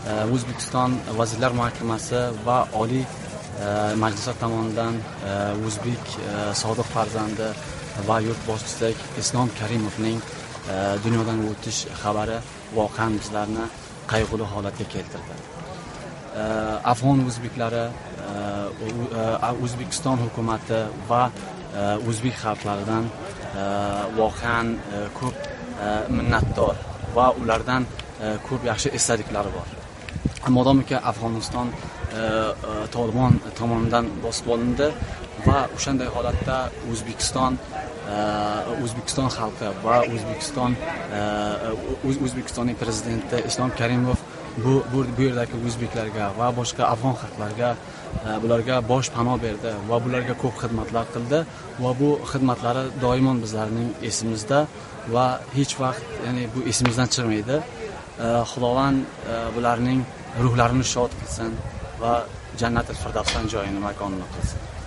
O'zbekiston Vazirlar Mahkamasi va Oliy Majlislar tomonidan o'zbek sodiq farzandi va yurtboshchisi Islom Karimovning dunyodan o'tish xabari voqean bizlarni qayg'uli holatga keltirdi. Afg'on o'zbeklari, O'zbekiston hukumati va o'zbek xalqlaridan voqean ko'p minnatdor va ulardan ko'p yaxshi esdaliklari bor. Modomiki Afg'oniston Tolibon tomonidan bosib olindi va o'shanday holatda O'zbekiston xalqi va O'zbekistonning prezidenti Islom Karimov bu yerdagi o'zbeklarga va boshqa afg'on xalqlarga bularga bosh panoh berdi va bularga ko'p xizmatlar qildi va bu xizmatlari doimo bizlarning esimizda va hech vaqt bu esimizdan chiqmaydi. Xudovand bularning ruhlarini shod qilsin va jannatul firdavsdan joyini makonini qilsin.